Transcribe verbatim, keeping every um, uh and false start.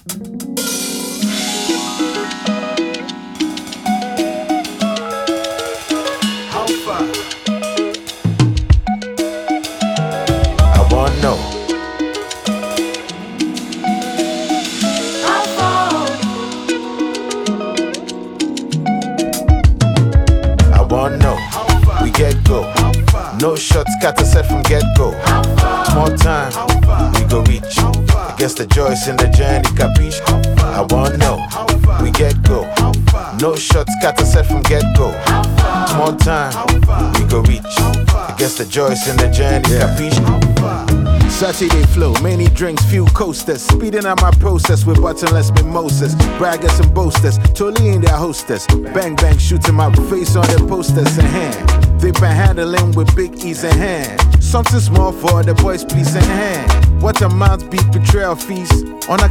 How far? I wanna know. How far? I wanna know. We get go. No shots, got to set from get go. More time, we go reach. I guess the joy's in the journey, capiche? I wanna know. We get go. No shots, got to set from get go. More time, we go reach. I guess the joy's in the journey, capiche? Saturday flow, many drinks, few coasters. Speeding up my process with buttonless mimosas. Braggers and boasters, totally in their hostess. Bang bang, shooting my face on the posters in hand. They been handling with big ease in hand. Something small for the boys, please in hand. What amount beat betrayal fees? On a